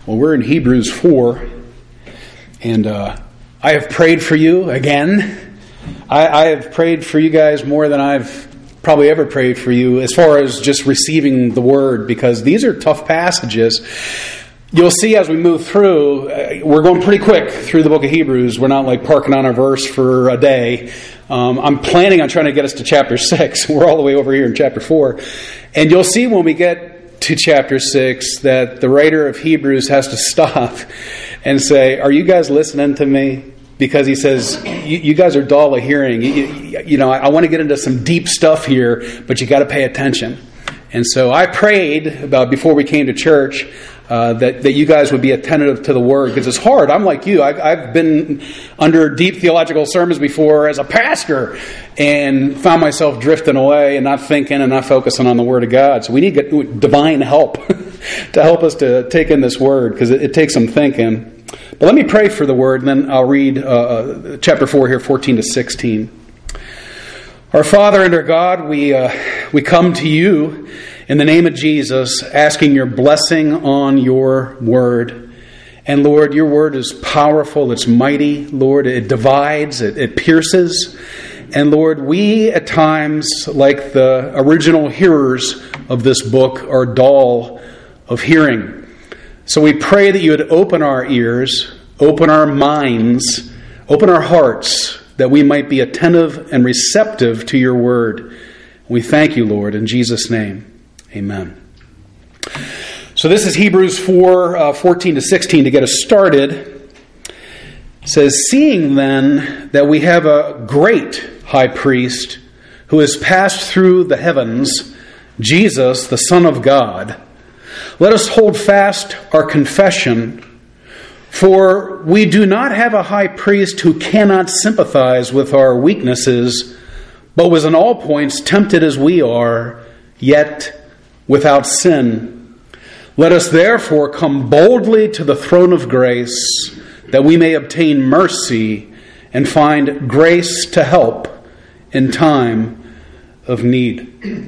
Well, we're in Hebrews 4, and I have prayed for you again. I have prayed for you guys more than I've probably ever prayed for you as far as just receiving the Word, because these are tough passages. You'll see as we move through, we're going pretty quick through the book of Hebrews. We're not like parking on a verse for a day. I'm planning on trying to get us to chapter 6. We're all the way over here in chapter 4. And you'll see when we get to chapter 6 that the writer of Hebrews has to stop and say, are you guys listening to me? Because he says, you guys are dull of hearing. I want to get into some deep stuff here, but you got to pay attention. And so I prayed about before we came to church that you guys would be attentive to the Word, because it's hard. I'm like you. I've been under deep theological sermons before as a pastor and found myself drifting away and not thinking and not focusing on the Word of God. So we need divine help to help us to take in this Word, because it takes some thinking. But let me pray for the Word, and then I'll read chapter 4 here, 14 to 16. Our Father and our God, we come to you in the name of Jesus, asking your blessing on your Word. And Lord, your Word is powerful, it's mighty. Lord, it divides, it pierces. And Lord, we at times, like the original hearers of this book, are dull of hearing. So we pray that you would open our ears, open our minds, open our hearts, that we might be attentive and receptive to your Word. We thank you, Lord, in Jesus' name. Amen. So this is Hebrews 4, 14 to 16 to get us started. It says, seeing then that we have a great high priest who has passed through the heavens, Jesus, the Son of God, let us hold fast our confession. For we do not have a high priest who cannot sympathize with our weaknesses, but was in all points tempted as we are, yet without sin. Let us therefore come boldly to the throne of grace, that we may obtain mercy and find grace to help in time of need.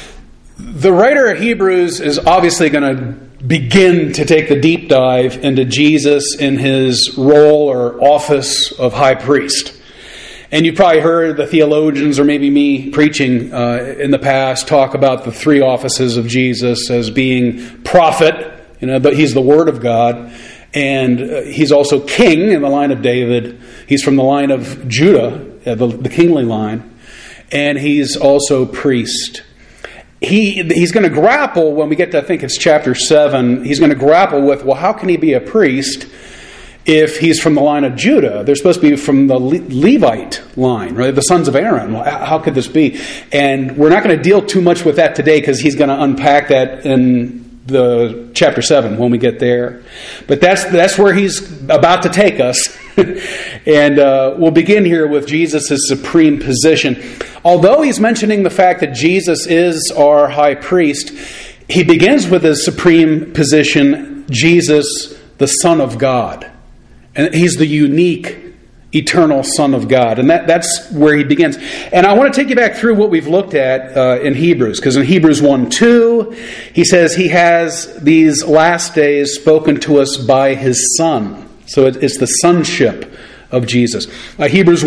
The writer of Hebrews is obviously going to begin to take the deep dive into Jesus in his role or office of high priest. And you've probably heard the theologians, or maybe me preaching in the past, talk about the three offices of Jesus as being prophet, but he's the Word of God, and he's also king in the line of David. He's from the line of Judah, the kingly line, and he's also priest. He's going to grapple, when we get to, I think it's chapter 7, he's going to grapple with, well, how can he be a priest if he's from the line of Judah? They're supposed to be from the Levite line, right? The sons of Aaron. Well, how could this be? And we're not going to deal too much with that today, because he's going to unpack that in the chapter 7 when we get there. But that's where he's about to take us. And we'll begin here with Jesus' supreme position. Although he's mentioning the fact that Jesus is our high priest, he begins with his supreme position, Jesus, the Son of God. And he's the unique, eternal Son of God. And that's where he begins. And I want to take you back through what we've looked at in Hebrews. Because in Hebrews 1:2, he says he has these last days spoken to us by his Son. So it's the sonship of Jesus. Hebrews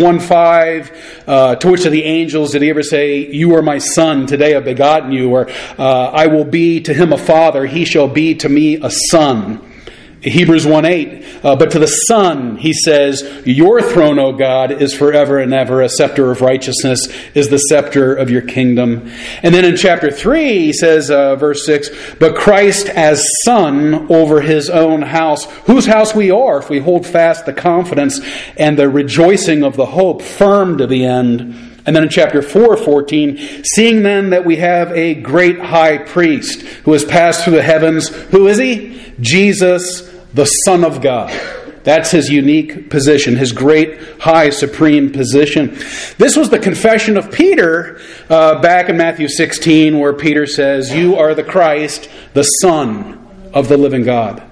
1:5, to which of the angels did he ever say, you are my son, today I've begotten you? Or I will be to him a father, he shall be to me a son. Hebrews 1:8, but to the Son, he says, your throne, O God, is forever and ever. A scepter of righteousness is the scepter of your kingdom. And then in chapter 3, he says, verse 6, but Christ as Son over his own house, whose house we are, if we hold fast the confidence and the rejoicing of the hope firm to the end. And then in chapter 4:14, seeing then that we have a great high priest who has passed through the heavens, who is he? Jesus, the Son of God. That's his unique position, his great, high, supreme position. This was the confession of Peter back in Matthew 16, where Peter says, you are the Christ, the Son of the living God.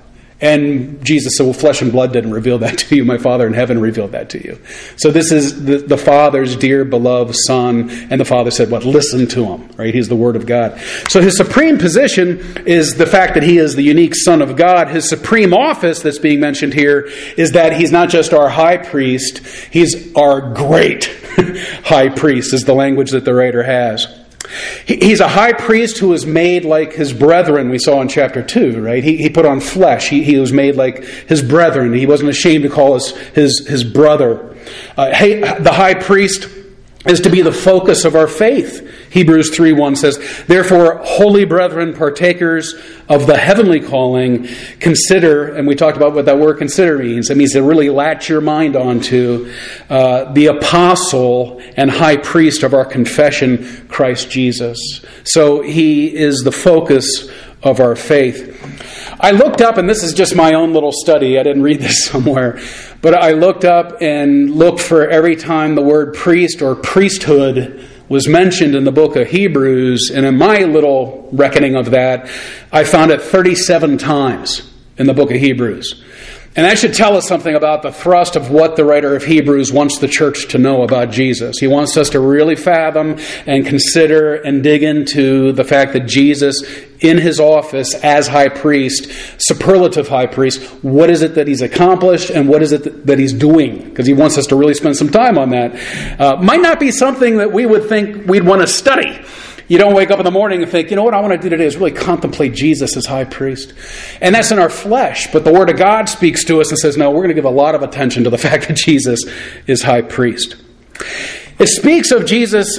And Jesus said, well, flesh and blood didn't reveal that to you. My Father in heaven revealed that to you. So this is the Father's dear, beloved Son. And the Father said, what? Listen to him, right? He's the Word of God. So his supreme position is the fact that he is the unique Son of God. His supreme office that's being mentioned here is that he's not just our high priest, he's our great high priest, is the language that the writer has. He's a high priest who was made like his brethren, we saw in chapter 2, right? He put on flesh. He was made like his brethren. He wasn't ashamed to call us his brother. The high priest is to be the focus of our faith. Hebrews 3:1 says, therefore, holy brethren, partakers of the heavenly calling, consider, and we talked about what that word consider means. It means to really latch your mind onto the apostle and high priest of our confession, Christ Jesus. So he is the focus of our faith. I looked up, and this is just my own little study, I didn't read this somewhere, but I looked up and looked for every time the word priest or priesthood was mentioned in the book of Hebrews, and in my little reckoning of that, I found it 37 times in the book of Hebrews. And that should tell us something about the thrust of what the writer of Hebrews wants the church to know about Jesus. He wants us to really fathom and consider and dig into the fact that Jesus, in his office as high priest, superlative high priest, what is it that he's accomplished and what is it that he's doing? Because he wants us to really spend some time on that. Might not be something that we would think we'd want to study. You don't wake up in the morning and think, you know what I want to do today is really contemplate Jesus as high priest. And that's in our flesh. But the Word of God speaks to us and says, no, we're going to give a lot of attention to the fact that Jesus is high priest. It speaks of Jesus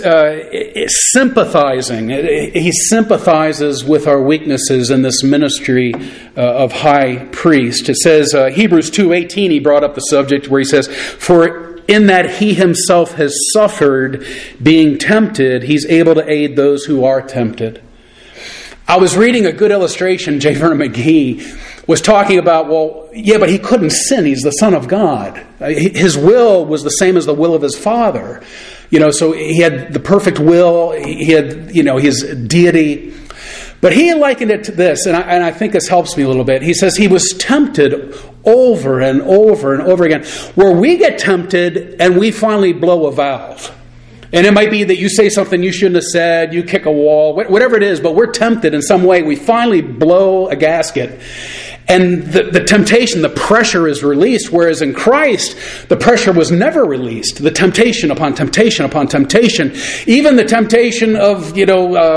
sympathizing. He sympathizes with our weaknesses in this ministry of high priest. It says, Hebrews 2:18, he brought up the subject where he says, for in that he himself has suffered being tempted, he's able to aid those who are tempted. I was reading a good illustration. J. Vernon McGee was talking about, well, yeah, but he couldn't sin. He's the Son of God. His will was the same as the will of his Father. So he had the perfect will. He had, his deity. But he likened it to this, and I think this helps me a little bit. He says he was tempted over and over and over again, where we get tempted and we finally blow a valve. And it might be that you say something you shouldn't have said, you kick a wall, whatever it is, but we're tempted in some way. We finally blow a gasket. And the temptation, the pressure is released, whereas in Christ, the pressure was never released. The temptation upon temptation upon temptation, even the temptation of the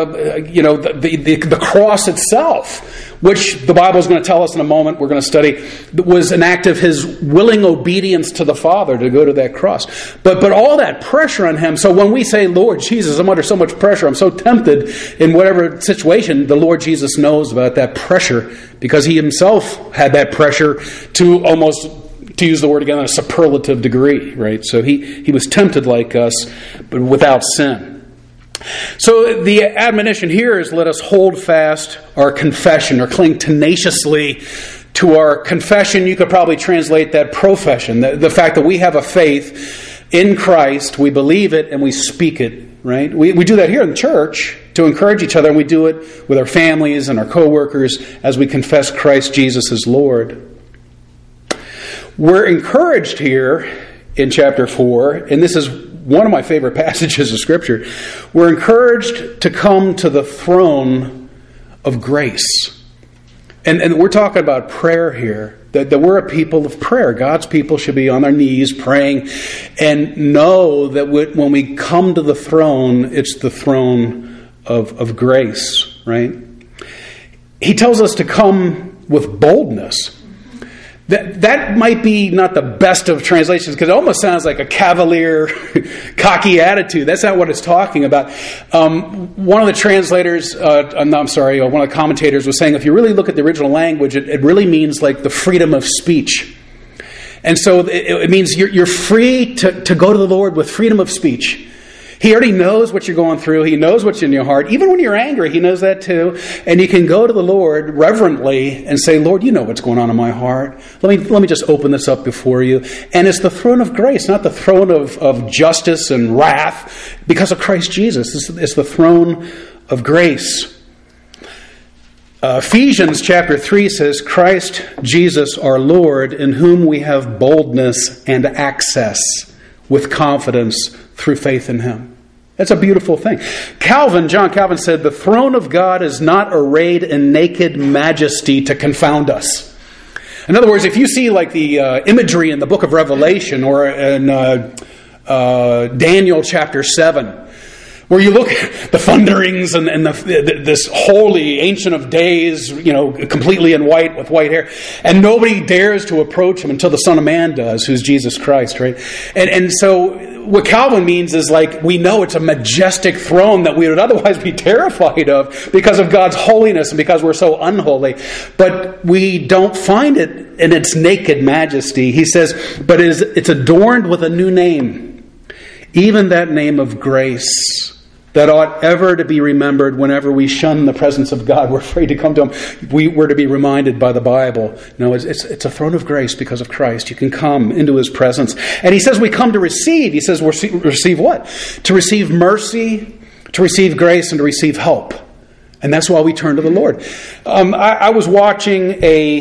cross itself, which the Bible is going to tell us in a moment, we're going to study, was an act of his willing obedience to the Father to go to that cross. But all that pressure on him, so when we say, Lord Jesus, I'm under so much pressure, I'm so tempted in whatever situation, the Lord Jesus knows about that pressure because he himself had that pressure to almost, to use the word again, a superlative degree, right? So he was tempted like us, but without sin. So the admonition here is let us hold fast our confession or cling tenaciously to our confession. You could probably translate that profession, the fact that we have a faith in Christ, we believe it and we speak it, right? We do that here in the church to encourage each other, and we do it with our families and our co-workers as we confess Christ Jesus as Lord. We're encouraged here in chapter 4, and this is one of my favorite passages of Scripture. We're encouraged to come to the throne of grace. And we're talking about prayer here. That we're a people of prayer. God's people should be on their knees praying and know that when we come to the throne, it's the throne of grace, right? He tells us to come with boldness. That might be not the best of translations because it almost sounds like a cavalier, cocky attitude. That's not what it's talking about. One of the translators, one of the commentators was saying if you really look at the original language, it really means like the freedom of speech. And so it means you're free to go to the Lord with freedom of speech. He already knows what you're going through. He knows what's in your heart. Even when you're angry, he knows that too. And you can go to the Lord reverently and say, Lord, you know what's going on in my heart. Let me just open this up before you. And it's the throne of grace, not the throne of justice and wrath, because of Christ Jesus. It's the throne of grace. Ephesians chapter 3 says, Christ Jesus our Lord, in whom we have boldness and access with confidence through faith in Him. That's a beautiful thing. John Calvin said, the throne of God is not arrayed in naked majesty to confound us. In other words, if you see like the imagery in the book of Revelation or in Daniel chapter 7, where you look at the thunderings and this holy Ancient of Days, completely in white with white hair, and nobody dares to approach Him until the Son of Man does, who's Jesus Christ, right? And so what Calvin means is like we know it's a majestic throne that we would otherwise be terrified of because of God's holiness and because we're so unholy. But we don't find it in its naked majesty. He says, but it's adorned with a new name, even that name of grace, that ought ever to be remembered whenever we shun the presence of God. We're afraid to come to Him. We're to be reminded by the Bible. No, it's a throne of grace because of Christ. You can come into His presence. And He says we come to receive. He says receive what? To receive mercy, to receive grace, and to receive help. And that's why we turn to the Lord. I was watching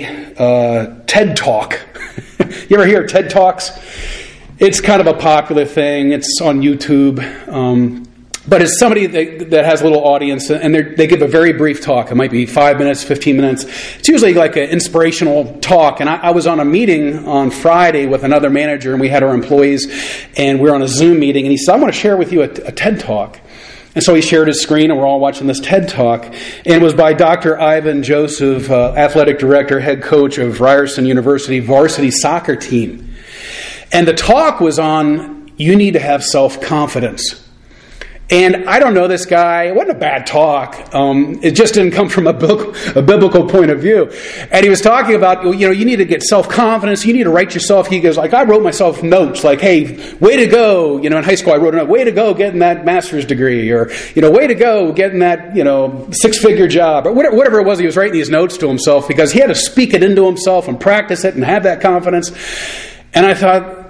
a TED Talk. You ever hear TED Talks? It's kind of a popular thing. It's on YouTube. But it's somebody that has a little audience, and they give a very brief talk. It might be 5 minutes, 15 minutes. It's usually like an inspirational talk. And I was on a meeting on Friday with another manager, and we had our employees, and we were on a Zoom meeting. And he said, I want to share with you a TED Talk. And so he shared his screen, and we're all watching this TED Talk. And it was by Dr. Ivan Joseph, athletic director, head coach of Ryerson University varsity soccer team. And the talk was on, you need to have self-confidence. And I don't know this guy. It wasn't a bad talk. It just didn't come from a biblical point of view. And he was talking about, you need to get self-confidence. You need to write yourself. He goes, I wrote myself notes like, hey, way to go. In high school I wrote a note, way to go getting that master's degree. Or, way to go getting that, six-figure job. Or whatever it was, he was writing these notes to himself because he had to speak it into himself and practice it and have that confidence. And I thought,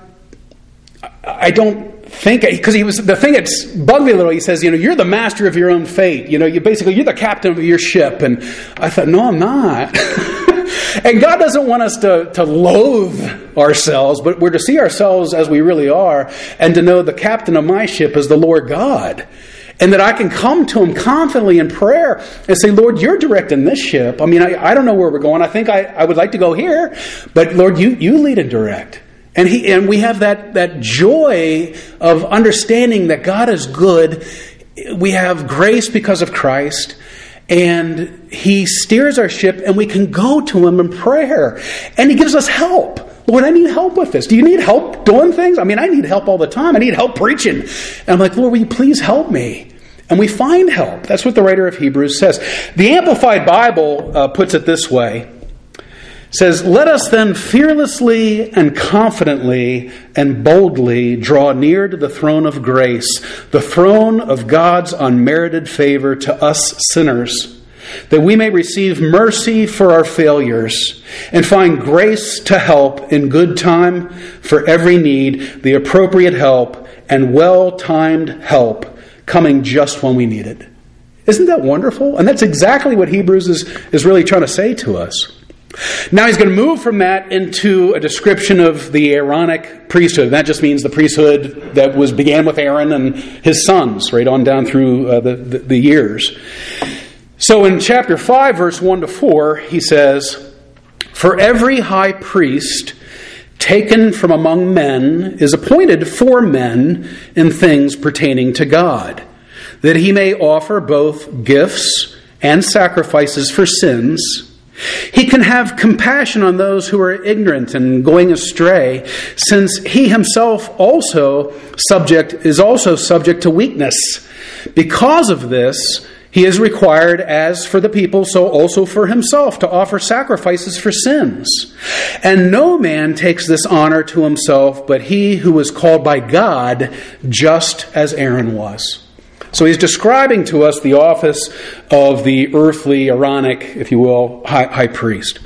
I don't think, because the thing that's bugged me a little, he says, you're the master of your own fate. You're the captain of your ship. And I thought, no, I'm not. And God doesn't want us to loathe ourselves, but we're to see ourselves as we really are and to know the captain of my ship is the Lord God. And that I can come to Him confidently in prayer and say, Lord, you're directing this ship. I don't know where we're going. I think I would like to go here. But Lord, you lead and direct. And we have that joy of understanding that God is good. We have grace because of Christ. And He steers our ship, and we can go to Him in prayer. And He gives us help. Lord, I need help with this. Do you need help doing things? I need help all the time. I need help preaching. And I'm like, Lord, will you please help me? And we find help. That's what the writer of Hebrews says. The Amplified Bible puts it this way. Says, let us then fearlessly and confidently and boldly draw near to the throne of grace, the throne of God's unmerited favor to us sinners, that we may receive mercy for our failures and find grace to help in good time for every need, the appropriate help and well-timed help coming just when we need it. Isn't that wonderful? And that's exactly what Hebrews is really trying to say to us. Now he's going to move from that into a description of the Aaronic priesthood. That just means the priesthood that began with Aaron and his sons, right on down through the years. So in chapter 5, verse 1 to 4, he says, for every high priest taken from among men is appointed for men in things pertaining to God, that he may offer both gifts and sacrifices for sins. He can have compassion on those who are ignorant and going astray, since he himself is also subject to weakness. Because of this, he is required, as for the people, so also for himself, to offer sacrifices for sins. And no man takes this honor to himself, but he who was called by God, just as Aaron was. So he's describing to us the office of the earthly, Aaronic, if you will, high priest.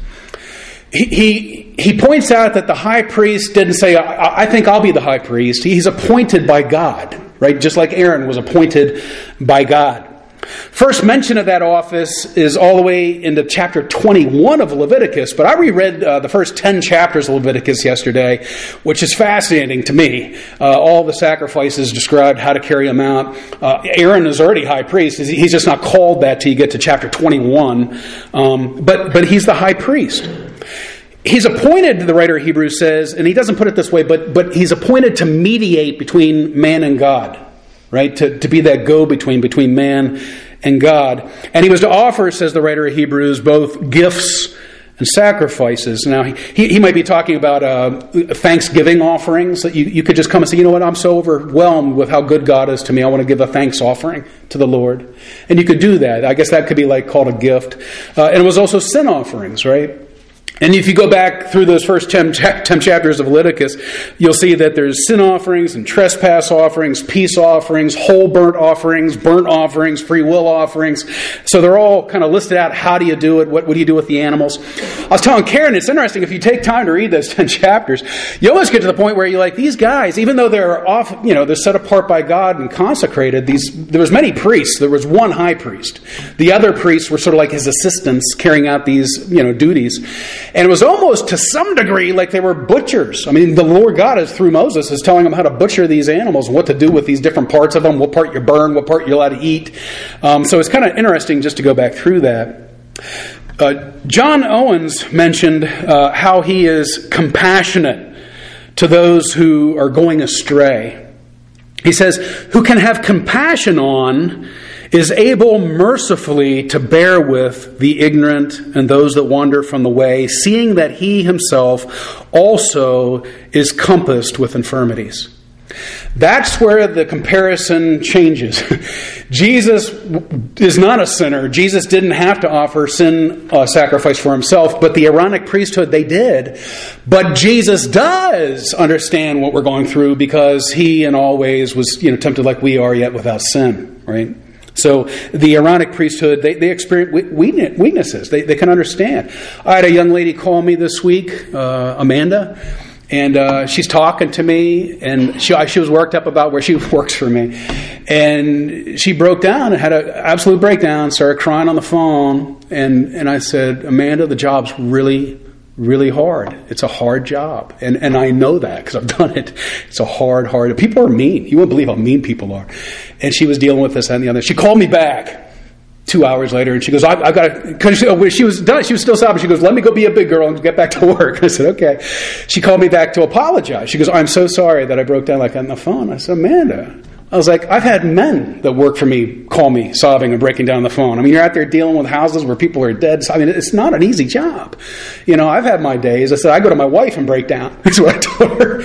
He points out that the high priest didn't say, I think I'll be the high priest. He's appointed by God, right? Just like Aaron was appointed by God. First mention of that office is all the way into chapter 21 of Leviticus, but I reread the first 10 chapters of Leviticus yesterday, which is fascinating to me. All the sacrifices described, how to carry them out. Aaron is already high priest. He's just not called that till you get to chapter 21, but he's the high priest. He's appointed, the writer of Hebrews says, and he doesn't put it this way, but he's appointed to mediate between man and God. Right? To be that go-between, between man and God. And he was to offer, says the writer of Hebrews, both gifts and sacrifices. Now, he might be talking about thanksgiving offerings, that you could just come and say, you know what, I'm so overwhelmed with how good God is to me, I want to give a thanks offering to the Lord. And you could do that. I guess that could be called a gift. And it was also sin offerings, right? And if you go back through those first 10 chapters of Leviticus, you'll see that there's sin offerings and trespass offerings, peace offerings, whole burnt offerings, free will offerings. So they're all kind of listed out. How do you do it? What do you do with the animals? I was telling Karen, it's interesting, if you take time to read those 10 chapters, you always get to the point where you're like, these guys, even though they're they're set apart by God and consecrated, there was many priests. There was one high priest. The other priests were sort of like his assistants carrying out these, duties. And it was almost to some degree like they were butchers. I mean, the Lord God is through Moses is telling them how to butcher these animals and what to do with these different parts of them, what part you burn, what part you're allowed to eat. So it's kind of interesting just to go back through that. John Owens mentioned how he is compassionate to those who are going astray. He says, who can have compassion on is able mercifully to bear with the ignorant and those that wander from the way, seeing that he himself also is compassed with infirmities. That's where the comparison changes. Jesus is not a sinner. Jesus didn't have to offer sin sacrifice for himself, but the Aaronic priesthood, they did. But Jesus does understand what we're going through because he in all ways was tempted like we are, yet without sin, right? So the Aaronic priesthood, they experience weaknesses. They can understand. I had a young lady call me this week, Amanda, and she's talking to me, and she was worked up about where she works for me. And she broke down and had an absolute breakdown, started crying on the phone. And I said, Amanda, the job's really, really hard. It's a hard job. And I know that because I've done it. It's a hard. People are mean. You wouldn't believe how mean people are. And she was dealing with this, that, and the other. She called me back 2 hours later, and she goes, I've got to, because she was done. She was still sobbing. She goes, let me go be a big girl and get back to work. I said, okay. She called me back to apologize. She goes, I'm so sorry that I broke down like that on the phone. I said, Amanda, I was like, I've had men that work for me call me sobbing and breaking down on the phone. I mean, you're out there dealing with houses where people are dead. I mean, it's not an easy job. I've had my days. I said, I go to my wife and break down. That's what I told her.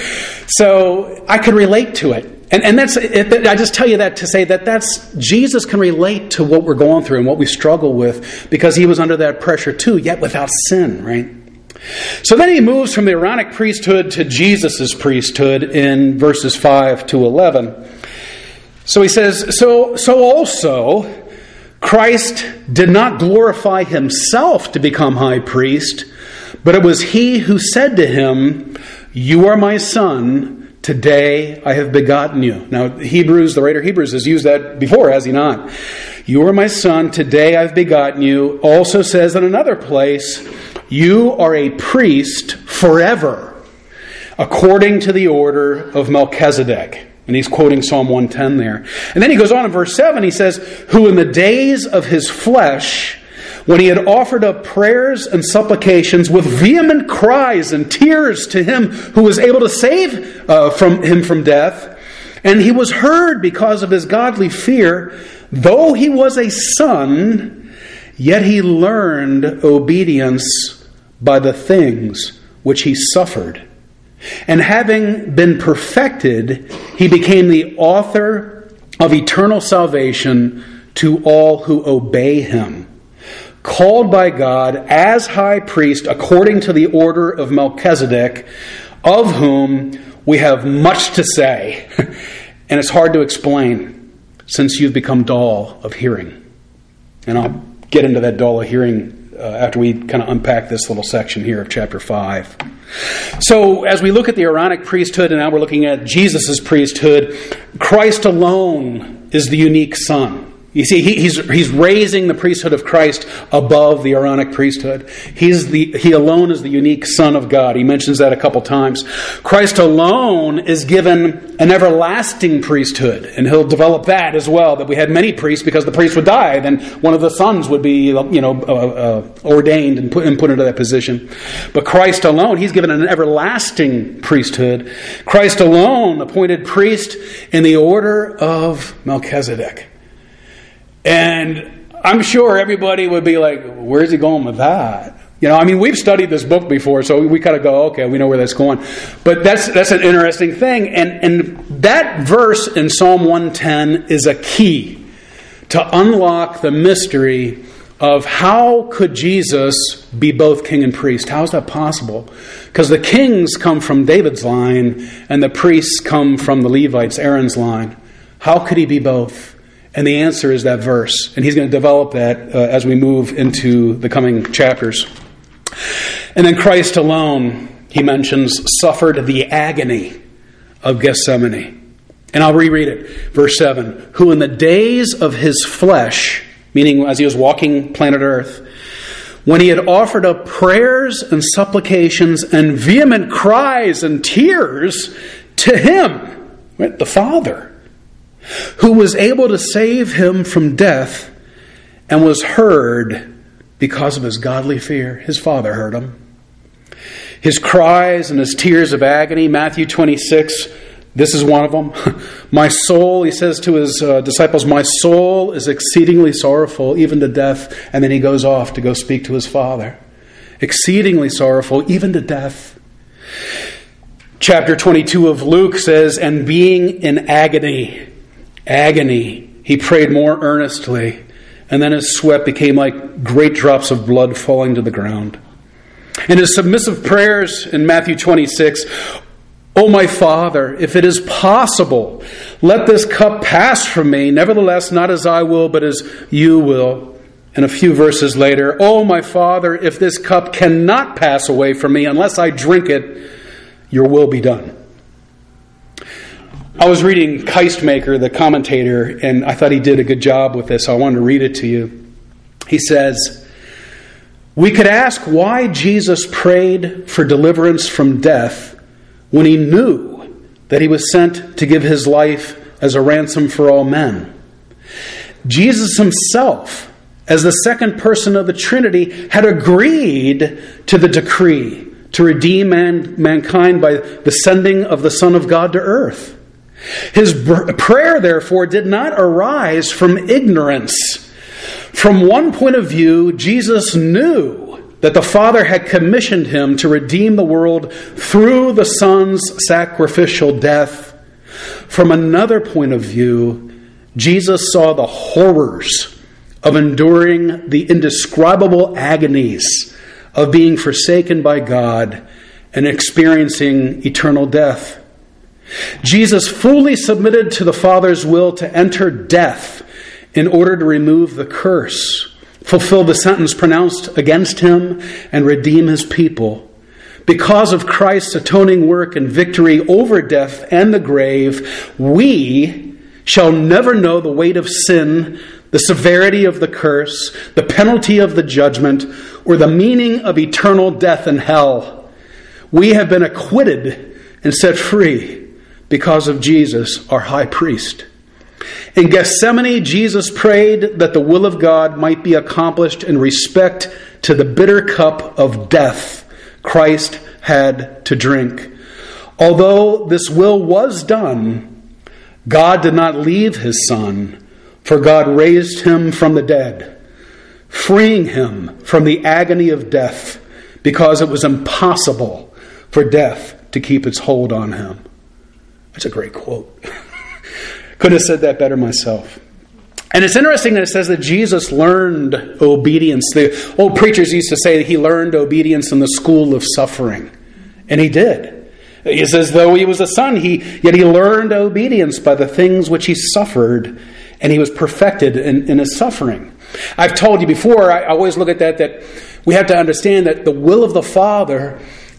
So I could relate to it. And that's it. I just tell you that to say that's Jesus can relate to what we're going through and what we struggle with because he was under that pressure too, yet without sin, right? So then he moves from the Aaronic priesthood to Jesus' priesthood in verses 5 to 11. So he says, so also Christ did not glorify himself to become high priest, but it was he who said to him, you are my son, today I have begotten you. Now, the writer of Hebrews has used that before, has he not? You are my son, today I've begotten you. Also says in another place, you are a priest forever, according to the order of Melchizedek. And he's quoting Psalm 110 there. And then he goes on in verse 7, he says, who in the days of his flesh, when he had offered up prayers and supplications with vehement cries and tears to him who was able to save him from death, and he was heard because of his godly fear, though he was a son, yet he learned obedience by the things which he suffered. And having been perfected, he became the author of eternal salvation to all who obey him. Called by God as high priest according to the order of Melchizedek, of whom we have much to say. And it's hard to explain since you've become dull of hearing. And I'll get into that dull of hearing after we kind of unpack this little section here of chapter 5. So as we look at the Aaronic priesthood, and now we're looking at Jesus' priesthood, Christ alone is the unique Son. You see, he's raising the priesthood of Christ above the Aaronic priesthood. He alone is the unique Son of God. He mentions that a couple times. Christ alone is given an everlasting priesthood, and he'll develop that as well, that we had many priests because the priest would die. Then one of the sons would be ordained and put into that position. But Christ alone, he's given an everlasting priesthood. Christ alone appointed priest in the order of Melchizedek. And I'm sure everybody would be like, where's he going with that? We've studied this book before, so we kind of go, okay, we know where that's going. But that's an interesting thing. And that verse in Psalm 110 is a key to unlock the mystery of how could Jesus be both king and priest? How is that possible? Because the kings come from David's line, and the priests come from the Levites, Aaron's line. How could he be both? And the answer is that verse. And he's going to develop that as we move into the coming chapters. And then Christ alone, he mentions, suffered the agony of Gethsemane. And I'll reread it. Verse 7. Who in the days of his flesh, meaning as he was walking planet Earth, when he had offered up prayers and supplications and vehement cries and tears to him, right, the Father, who was able to save him from death and was heard because of his godly fear. His Father heard him. His cries and his tears of agony, Matthew 26, this is one of them. My soul, he says to his disciples, my soul is exceedingly sorrowful, even to death. And then he goes off to go speak to his Father. Exceedingly sorrowful, even to death. Chapter 22 of Luke says, and being in agony, he prayed more earnestly, and then his sweat became like great drops of blood falling to the ground. In his submissive prayers in Matthew 26, O my Father, if it is possible, let this cup pass from me. Nevertheless, not as I will, but as you will. And a few verses later, O my Father, if this cup cannot pass away from me unless I drink it, your will be done. I was reading Keistmaker, the commentator, and I thought he did a good job with this, so I wanted to read it to you. He says, we could ask why Jesus prayed for deliverance from death when he knew that he was sent to give his life as a ransom for all men. Jesus himself, as the second person of the Trinity, had agreed to the decree to redeem mankind by the sending of the Son of God to earth. His prayer, therefore, did not arise from ignorance. From one point of view, Jesus knew that the Father had commissioned him to redeem the world through the Son's sacrificial death. From another point of view, Jesus saw the horrors of enduring the indescribable agonies of being forsaken by God and experiencing eternal death. Jesus fully submitted to the Father's will to enter death in order to remove the curse, fulfill the sentence pronounced against him, and redeem his people. Because of Christ's atoning work and victory over death and the grave, we shall never know the weight of sin, the severity of the curse, the penalty of the judgment, or the meaning of eternal death and hell. We have been acquitted and set free because of Jesus, our high priest. In Gethsemane, Jesus prayed that the will of God might be accomplished in respect to the bitter cup of death Christ had to drink. Although this will was done, God did not leave his Son, for God raised him from the dead, freeing him from the agony of death, because it was impossible for death to keep its hold on him. That's a great quote. Couldn't have said that better myself. And it's interesting that it says that Jesus learned obedience. The old preachers used to say that he learned obedience in the school of suffering. And he did. It says, though he was a son, yet he learned obedience by the things which he suffered, and he was perfected in his suffering. I've told you before, I always look at that we have to understand that the will of the Father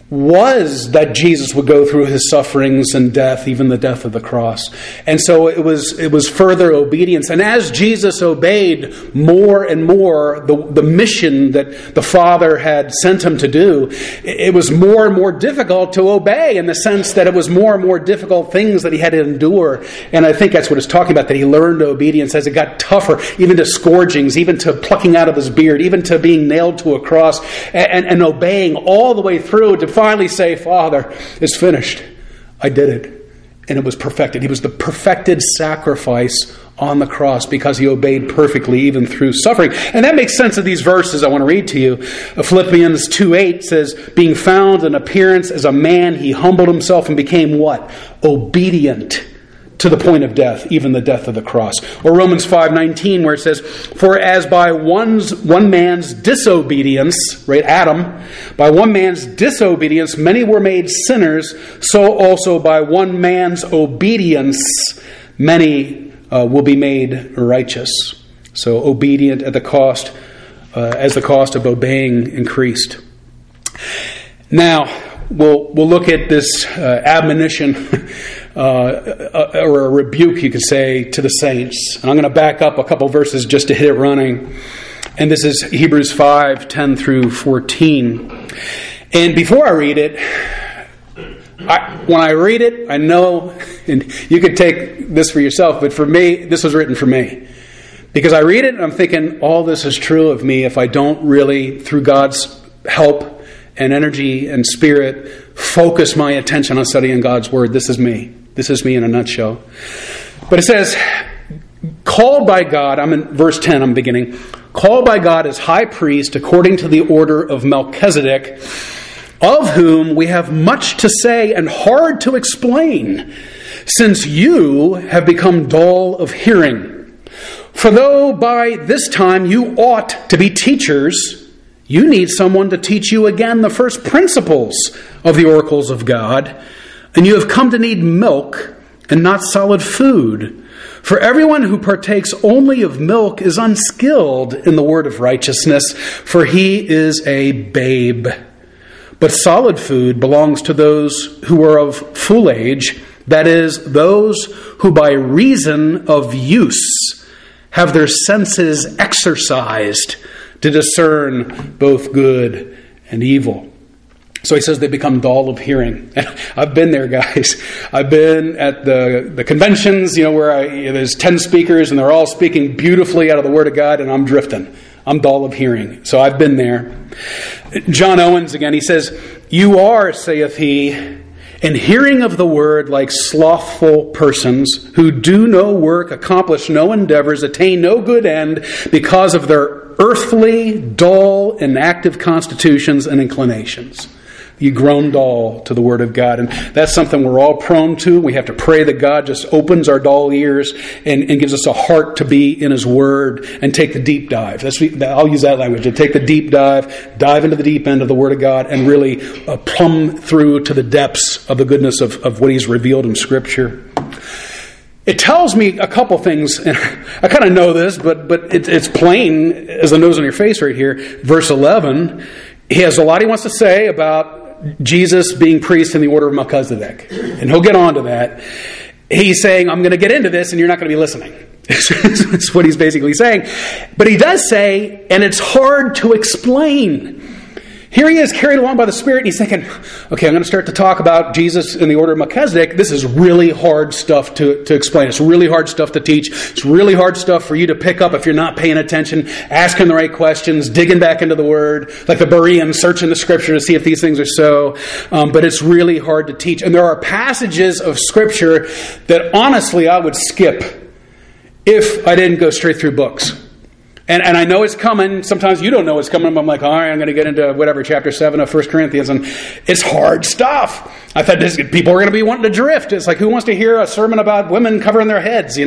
was that Jesus would go through his sufferings and death, even the death of the cross. And so it was further obedience. And as Jesus obeyed more and more the mission that the Father had sent him to do, it was more and more difficult to obey, in the sense that it was more and more difficult things that he had to endure. And I think that's what it's talking about, that he learned obedience as it got tougher, even to scourgings, even to plucking out of his beard, even to being nailed to a cross, and obeying all the way through to finally say, Father, it's finished. I did it. And it was perfected. He was the perfected sacrifice on the cross because he obeyed perfectly even through suffering. And that makes sense of these verses I want to read to you. Philippians 2:8 says, being found in appearance as a man, he humbled himself and became what? Obedient to the point of death, even the death of the cross. Or Romans 5:19, where it says, for as by one man's disobedience, right, Adam, by one man's disobedience many were made sinners, so also by one man's obedience many will be made righteous. So obedient at the cost, as the cost of obeying increased. Now, we'll look at this admonition or a rebuke, you could say, to the saints. And I'm going to back up a couple verses just to hit it running. And this is Hebrews 5:10 through 14. And before I read it, when I read it, I know, and you could take this for yourself, but for me, this was written for me. Because I read it and I'm thinking, all this is true of me if I don't really, through God's help and energy and spirit, focus my attention on studying God's Word. This is me. This is me in a nutshell. But it says, called by God, I'm in verse 10, I'm beginning, called by God as high priest according to the order of Melchizedek, of whom we have much to say and hard to explain, since you have become dull of hearing. For though by this time you ought to be teachers, you need someone to teach you again the first principles of the oracles of God, and you have come to need milk and not solid food. For everyone who partakes only of milk is unskilled in the word of righteousness, for he is a babe. But solid food belongs to those who are of full age, that is, those who by reason of use have their senses exercised to discern both good and evil. So he says they become dull of hearing. I've been there, guys. I've been at the conventions, where there's 10 speakers and they're all speaking beautifully out of the Word of God, and I'm drifting. I'm dull of hearing. So I've been there. John Owens again, he says, you are, saith he, in hearing of the word like slothful persons who do no work, accomplish no endeavors, attain no good end because of their earthly, dull, inactive constitutions and inclinations. You grown dull to the Word of God. And that's something we're all prone to. We have to pray that God just opens our dull ears and gives us a heart to be in His Word and take the deep dive. I'll use that language. To take the deep dive into the deep end of the Word of God and really plumb through to the depths of the goodness of what He's revealed in Scripture. It tells me a couple things, and I kind of know this, but it's plain as the nose on your face right here. Verse 11, he has a lot he wants to say about Jesus being priest in the order of Melchizedek. And he'll get on to that. He's saying, I'm going to get into this and you're not going to be listening. That's what he's basically saying. But he does say, and it's hard to explain. Here he is, carried along by the Spirit, and he's thinking, okay, I'm going to start to talk about Jesus in the order of Melchizedek. This is really hard stuff to explain. It's really hard stuff to teach. It's really hard stuff for you to pick up if you're not paying attention, asking the right questions, digging back into the Word, like the Bereans, searching the Scripture to see if these things are so. But it's really hard to teach. And there are passages of Scripture that honestly I would skip if I didn't go straight through books. And I know it's coming. Sometimes you don't know it's coming. I'm like, all right, I'm going to get into whatever, chapter 7 of 1 Corinthians. And it's hard stuff. I thought people are going to be wanting to drift. It's like, who wants to hear a sermon about women covering their heads?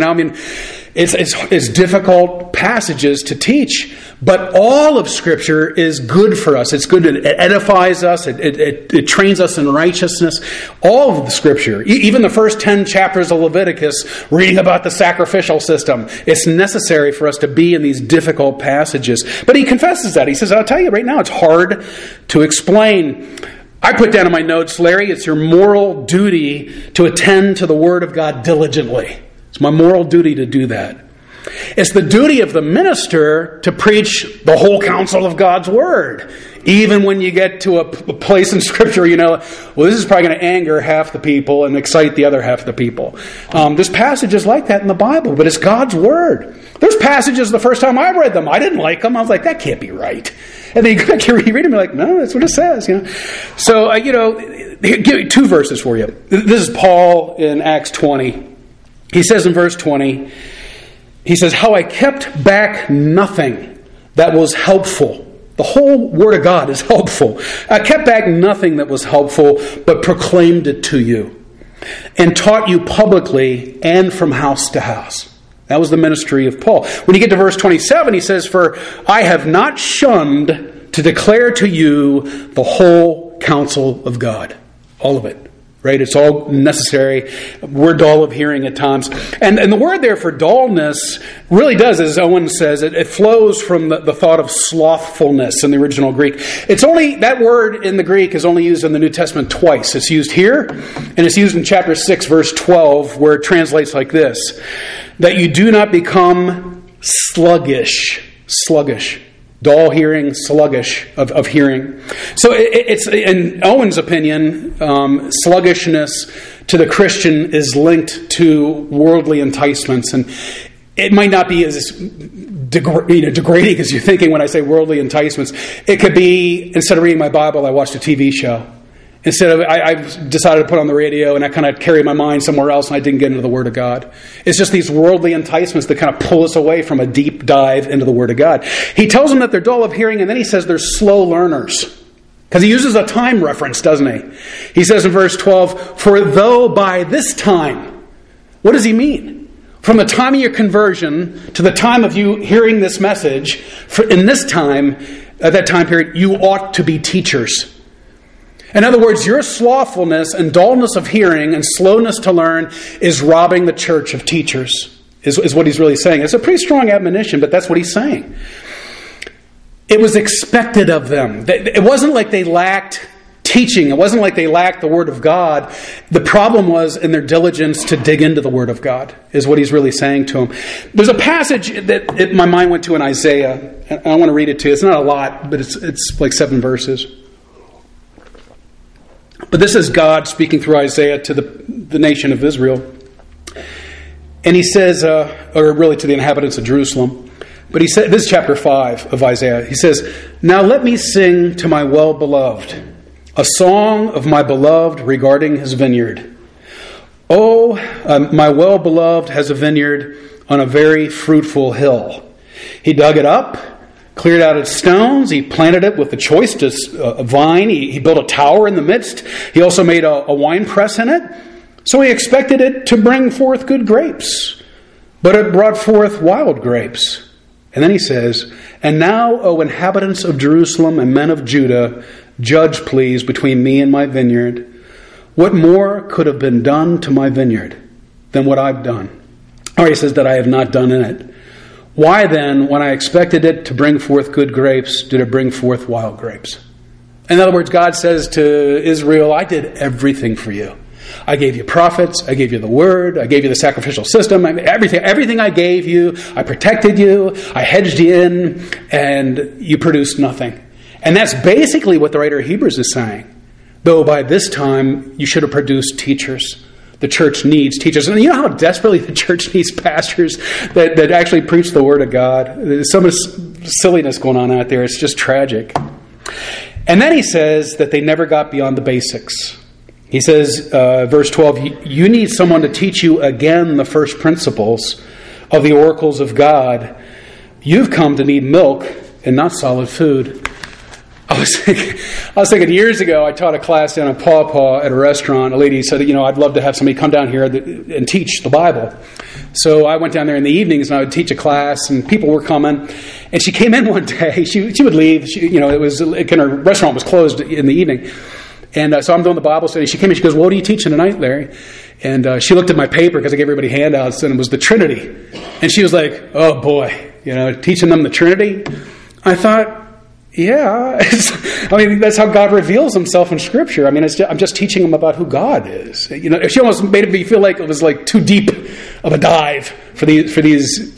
It's difficult passages to teach. But all of Scripture is good for us. It's good. It edifies us. It trains us in righteousness. All of the Scripture, even the first 10 chapters of Leviticus, reading about the sacrificial system, it's necessary for us to be in these difficult passages. But he confesses that. He says, I'll tell you right now, it's hard to explain. I put down in my notes, Larry, it's your moral duty to attend to the Word of God diligently. It's my moral duty to do that. It's the duty of the minister to preach the whole counsel of God's Word. Even when you get to a place in Scripture, well, this is probably going to anger half the people and excite the other half of the people. There's passages like that in the Bible, but it's God's Word. There's passages the first time I read them, I didn't like them. I was like, that can't be right. And then you reread them, you're like, no, that's what it says. So, give 2 verses for you. This is Paul in Acts 20. He says in verse 20, he says, how I kept back nothing that was helpful. The whole Word of God is helpful. I kept back nothing that was helpful, but proclaimed it to you, and taught you publicly and from house to house. That was the ministry of Paul. When you get to verse 27, he says, for I have not shunned to declare to you the whole counsel of God. All of it. Right? It's all necessary. We're dull of hearing at times. And the word there for dullness really does, as Owen says, it flows from the thought of slothfulness in the original Greek. That word in the Greek is only used in the New Testament twice. It's used here, and it's used in chapter 6, verse 12, where it translates like this, that you do not become sluggish. Dull hearing, sluggish of hearing. So it's in Owen's opinion, sluggishness to the Christian is linked to worldly enticements, and it might not be as degrading as you're thinking when I say worldly enticements. It could be, instead of reading my Bible, I watched a TV show. Instead of, I decided to put on the radio and I kind of carried my mind somewhere else and I didn't get into the Word of God. It's just these worldly enticements that kind of pull us away from a deep dive into the Word of God. He tells them that they're dull of hearing, and then he says they're slow learners. Because he uses a time reference, doesn't he? He says in verse 12, for though by this time, what does he mean? From the time of your conversion to the time of you hearing this message, in this time, at that time period, you ought to be teachers. In other words, your slothfulness and dullness of hearing and slowness to learn is robbing the church of teachers, is what he's really saying. It's a pretty strong admonition, but that's what he's saying. It was expected of them. It wasn't like they lacked teaching. It wasn't like they lacked the Word of God. The problem was in their diligence to dig into the Word of God, is what he's really saying to them. There's a passage that my mind went to in Isaiah. I want to read it to you. It's not a lot, but it's like 7 verses. But this is God speaking through Isaiah to the nation of Israel. And he says, or really to the inhabitants of Jerusalem. But he said, this is chapter 5 of Isaiah. He says, now let me sing to my well-beloved a song of my beloved regarding his vineyard. Oh, my well-beloved has a vineyard on a very fruitful hill. He dug it up, cleared out its stones. He planted it with the choicest vine. He built a tower in the midst. He also made a wine press in it. So he expected it to bring forth good grapes. But it brought forth wild grapes. And then he says, and now, O inhabitants of Jerusalem and men of Judah, judge, please, between me and my vineyard. What more could have been done to my vineyard than what I've done? Or he says that I have not done in it. Why then, when I expected it to bring forth good grapes, did it bring forth wild grapes? In other words, God says to Israel, I did everything for you. I gave you prophets, I gave you the Word, I gave you the sacrificial system, everything I gave you, I protected you, I hedged you in, and you produced nothing. And that's basically what the writer of Hebrews is saying. Though by this time, you should have produced teachers. The church needs teachers. And you know how desperately the church needs pastors that actually preach the Word of God? There's so much silliness going on out there. It's just tragic. And then he says that they never got beyond the basics. He says, verse 12, you need someone to teach you again the first principles of the oracles of God. You've come to need milk and not solid food. I was thinking years ago, I taught a class down in Paw Paw at a restaurant. A lady said, I'd love to have somebody come down here and teach the Bible. So I went down there in the evenings and I would teach a class, and people were coming. And she came in one day. She would leave. Her restaurant was closed in the evening. And so I'm doing the Bible study. She came in, she goes, what are you teaching tonight, Larry? And she looked at my paper because I gave everybody handouts, and it was the Trinity. And she was like, oh boy, teaching them the Trinity? I thought, Yeah, I mean, that's how God reveals himself in Scripture. I mean, I'm just teaching them about who God is. She almost made me feel like it was like too deep of a dive for these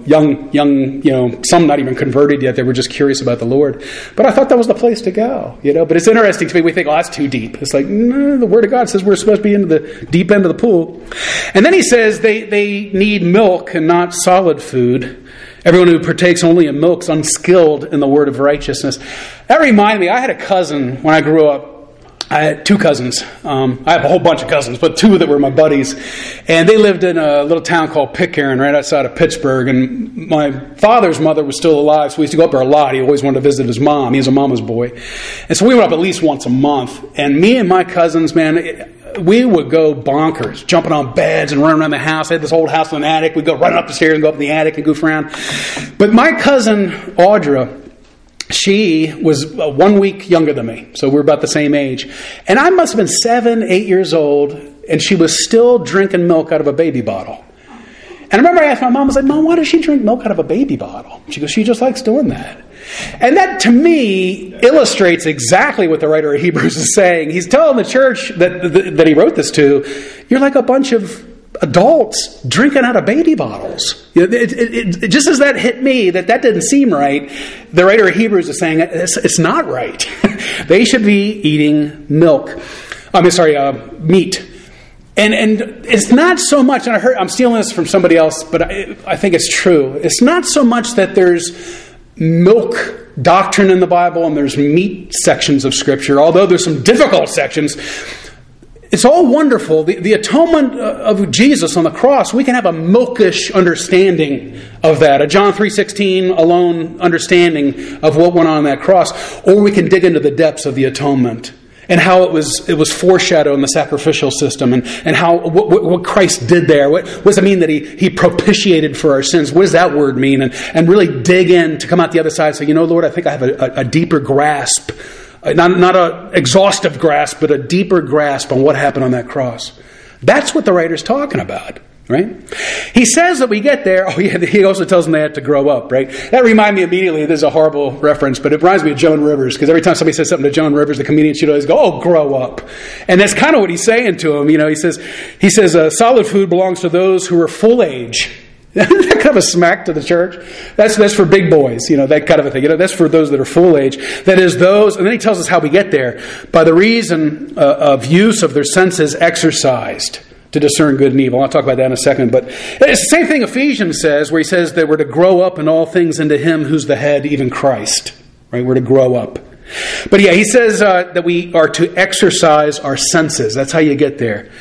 young, some not even converted yet. They were just curious about the Lord. But I thought that was the place to go, But it's interesting to me. We think, oh, that's too deep. It's like, no, the Word of God says we're supposed to be into the deep end of the pool. And then he says they need milk and not solid food. Everyone who partakes only in milk is unskilled in the word of righteousness. That reminded me, I had a cousin when I grew up. I had two cousins. I have a whole bunch of cousins, but two that were my buddies. And they lived in a little town called Pitcairn, right outside of Pittsburgh. And my father's mother was still alive, so we used to go up there a lot. He always wanted to visit his mom. He was a mama's boy. And so we went up at least once a month. And me and my cousins, man, we would go bonkers, jumping on beds and running around the house. I had this old house in an attic. We'd go running up the stairs and go up in the attic and goof around. But my cousin, Audra, she was 1 week younger than me. So we're about the same age. And I must have been 7, 8 years old, and she was still drinking milk out of a baby bottle. And I remember I asked my mom, I was like, Mom, why does she drink milk out of a baby bottle? She goes, she just likes doing that. And that, to me, illustrates exactly what the writer of Hebrews is saying. He's telling the church that he wrote this to, you're like a bunch of adults drinking out of baby bottles. It just as that hit me, that didn't seem right, the writer of Hebrews is saying it's not right. They should be eating milk. Meat. And it's not so much, and I'm stealing this from somebody else, but I think it's true. It's not so much that there's milk doctrine in the Bible and there's meat sections of Scripture, although there's some difficult sections. It's all wonderful. The atonement of Jesus on the cross, we can have a milkish understanding of that, a John 3:16 alone understanding of what went on that cross, or we can dig into the depths of the atonement and how it was foreshadowed in the sacrificial system, and how what Christ did there. What does it mean that he propitiated for our sins? What does that word mean? And really dig in to come out the other side and say, Lord, I think I have a deeper grasp, not an exhaustive grasp, but a deeper grasp on what happened on that cross. That's what the writer's talking about. Right? He says that we get there. Oh, yeah, he also tells them they have to grow up, right? That reminded me immediately, this is a horrible reference, but it reminds me of Joan Rivers, because every time somebody says something to Joan Rivers, the comedian, she'd always go, oh, grow up. And that's kind of what he's saying to him. He says, solid food belongs to those who are full age. That kind of a smack to the church. That's for big boys, that kind of a thing. That's for those that are full age. That is those, and then he tells us how we get there. By the reason of use of their senses exercised to discern good and evil. I'll talk about that in a second. But it's the same thing Ephesians says, where he says that we're to grow up in all things into him who's the head, even Christ. Right? We're to grow up. But yeah, he says that we are to exercise our senses. That's how you get there.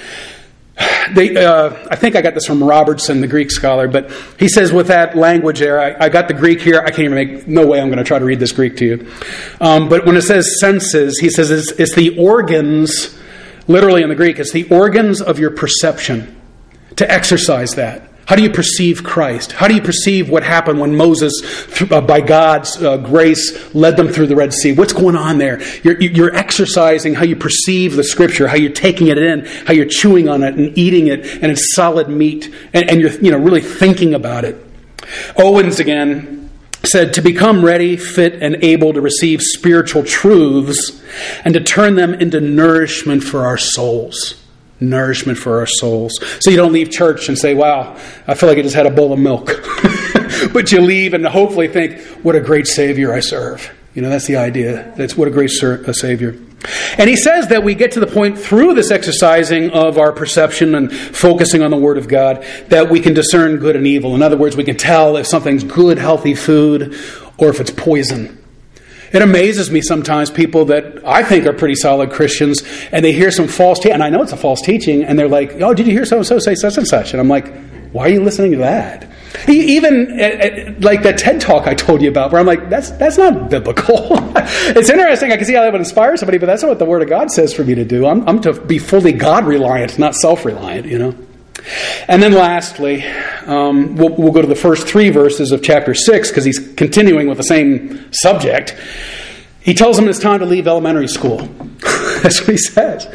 I think I got this from Robertson, the Greek scholar, but he says with that language there, I got the Greek here. I can't even no way I'm going to try to read this Greek to you. But when it says senses, he says it's the organs. Literally in the Greek, it's the organs of your perception, to exercise that. How do you perceive Christ? How do you perceive what happened when Moses, by God's grace, led them through the Red Sea? What's going on there? You're exercising how you perceive the Scripture, how you're taking it in, how you're chewing on it and eating it, and it's solid meat, and you're really thinking about it. Owens again said, to become ready, fit, and able to receive spiritual truths and to turn them into nourishment for our souls. Nourishment for our souls. So you don't leave church and say, wow, I feel like I just had a bowl of milk. But you leave and hopefully think, what a great Savior I serve. That's the idea. That's what a great Savior. And he says that we get to the point through this exercising of our perception and focusing on the Word of God that we can discern good and evil. In other words, we can tell if something's good, healthy food or if it's poison. It amazes me sometimes people that I think are pretty solid Christians and they hear some false teaching, and I know it's a false teaching, and they're like, oh, did you hear so-and-so say such and such? And I'm like, why are you listening to that? Even like that TED Talk I told you about, where I'm like, that's not biblical. It's interesting. I can see how that would inspire somebody, but that's not what the Word of God says for me to do. I'm to be fully God-reliant, not self-reliant, And then lastly, we'll go to the first 3 verses of chapter 6, because he's continuing with the same subject. He tells them it's time to leave elementary school. That's what he says.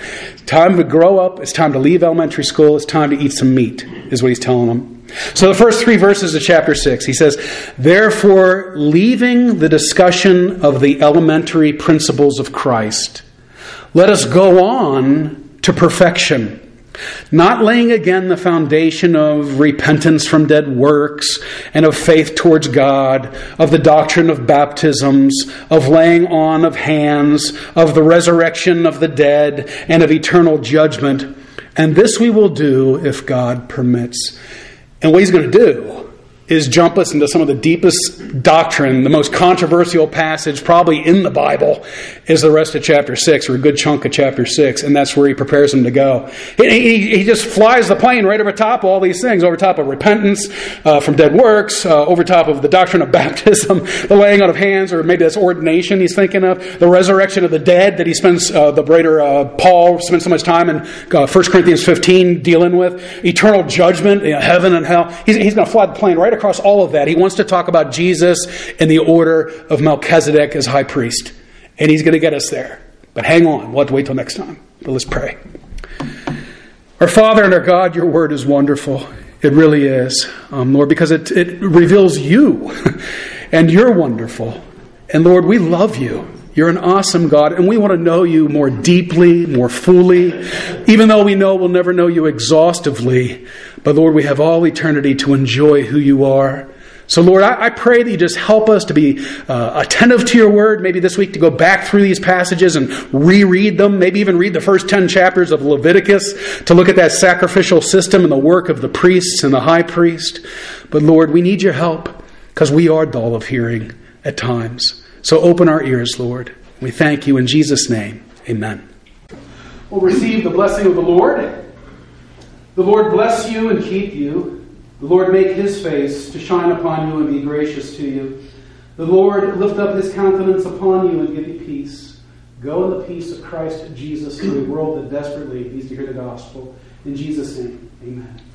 Time to grow up. It's time to leave elementary school. It's time to eat some meat, is what he's telling them. So the first 3 verses of chapter 6, he says, therefore, leaving the discussion of the elementary principles of Christ, let us go on to perfection, not laying again the foundation of repentance from dead works and of faith towards God, of the doctrine of baptisms, of laying on of hands, of the resurrection of the dead, and of eternal judgment. And this we will do if God permits. And what he's going to do is jump us into some of the deepest doctrine, the most controversial passage probably in the Bible is the rest of chapter 6, or a good chunk of chapter 6, and that's where he prepares them to go. He just flies the plane right over top of all these things, over top of repentance from dead works, over top of the doctrine of baptism, the laying on of hands, or maybe that's ordination he's thinking of, the resurrection of the dead that he spends, the writer Paul spends so much time in 1 Corinthians 15 dealing with, eternal judgment, heaven and hell. He's going to fly the plane right across all of that. He wants to talk about Jesus in the order of Melchizedek as high priest. And he's going to get us there. But hang on. We'll have to wait till next time. But let's pray. Our Father and our God, your word is wonderful. It really is, Lord, because it reveals you. And you're wonderful. And Lord, we love you. You're an awesome God, and we want to know you more deeply, more fully, even though we know we'll never know you exhaustively. But Lord, we have all eternity to enjoy who you are. So Lord, I pray that you just help us to be attentive to your word, maybe this week to go back through these passages and reread them, maybe even read the first 10 chapters of Leviticus to look at that sacrificial system and the work of the priests and the high priest. But Lord, we need your help because we are dull of hearing at times. So open our ears, Lord. We thank you in Jesus' name. Amen. We'll receive the blessing of the Lord. The Lord bless you and keep you. The Lord make his face to shine upon you and be gracious to you. The Lord lift up his countenance upon you and give you peace. Go in the peace of Christ Jesus to a world that desperately needs to hear the gospel. In Jesus' name, amen.